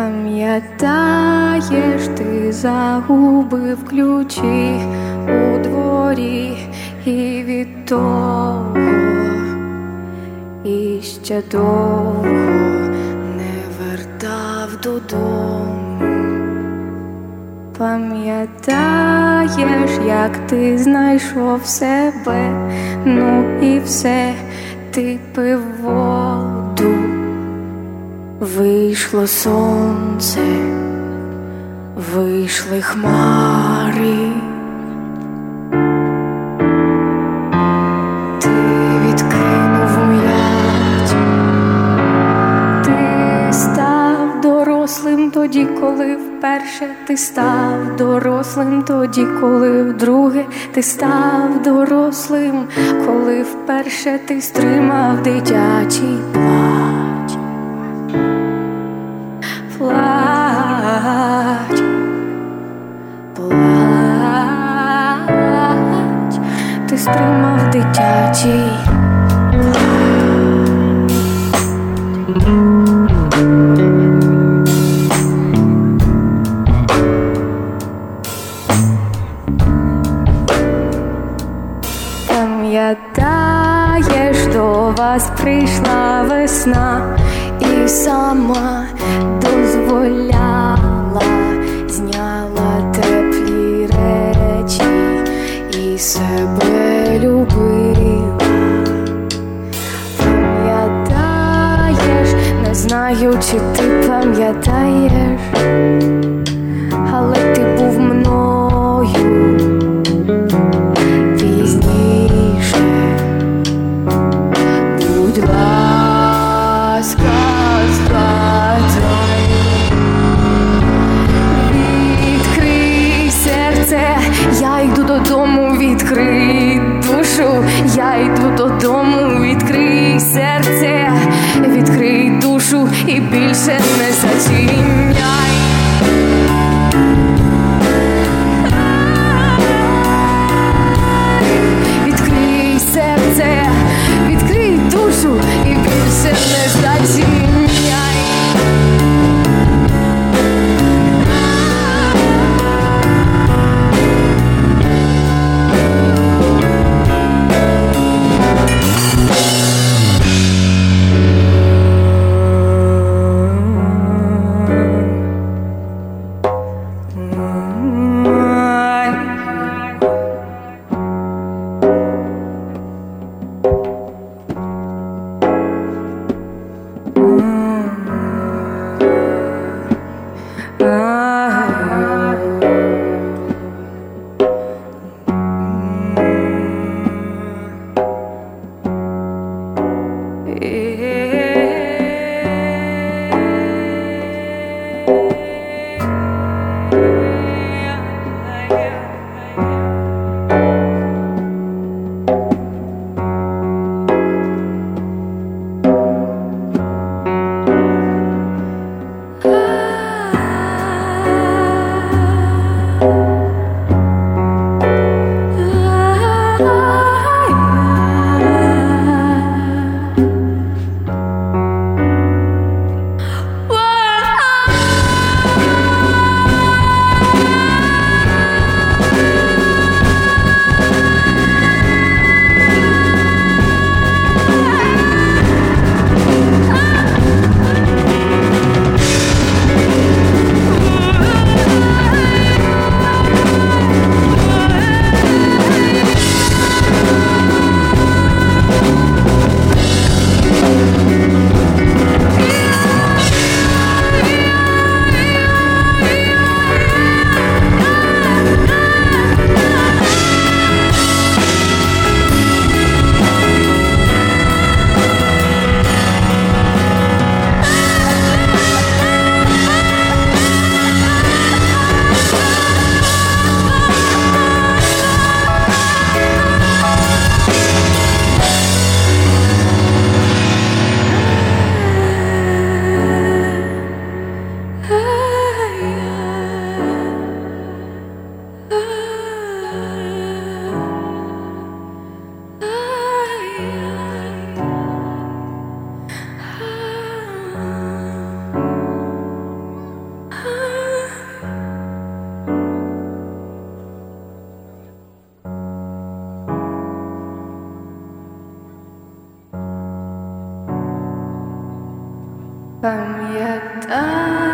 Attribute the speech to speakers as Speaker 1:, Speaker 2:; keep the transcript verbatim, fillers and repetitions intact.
Speaker 1: Пам'ятаєш, ти загубив ключі у дворі, і від того і ще довго не вертав додому. Пам'ятаєш, як ти знайшов себе, ну і все, ти пив воду. Вийшло сонце, вийшли хмари, ти відкинув м'яч, ти став дорослим тоді, коли вперше ти став дорослим тоді, коли вдруге ти став дорослим, коли вперше ти стримав дитячий плач. Плач, плач, ти стримав дитячий плач. Пам'ятаєш, до вас прийшла весна і сама дозволяла, зняла теплі речі і себе любила. Пам'ятаєш, не знаю, чи ти пам'ятаєш, але ти був мною пізніше. Будь ласка, згадай, відкрий серце, я йду додому, відкрий душу, я йду додому, відкрий серце, відкрий душу і більше не зачиняй. Відкрий серце, відкрий душу і більше не зачиняй. Пам'ятай.